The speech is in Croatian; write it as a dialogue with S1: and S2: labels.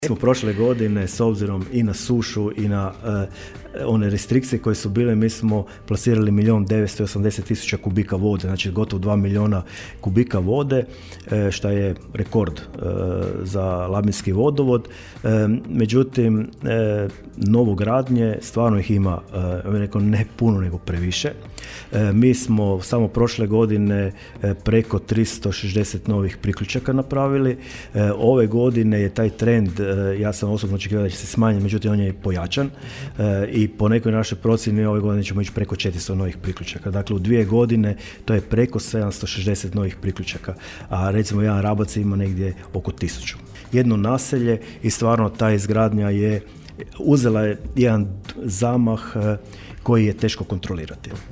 S1: Smo prošle godine, s obzirom i na sušu i na one restrikcije koje su bile, mi smo plasirali 1.980.000 kubika vode, znači gotovo 2 milijuna kubika vode, što je rekord za Labinski vodovod. Međutim, novogradnje, stvarno ih ima, rekao, ne puno nego previše. Mi smo samo prošle godine preko 360 novih priključaka napravili. Ove godine je taj trend, ja sam osobno očekivao da će se smanjiti, međutim on je pojačan i po nekoj našoj procjeni ove godine ćemo ići preko 400 novih priključaka. Dakle, u 2 godine to je preko 760 novih priključaka, a recimo jedan Rabac ima negdje oko 1000. Jedno naselje i stvarno ta izgradnja je uzela jedan zamah koji je teško kontrolirati.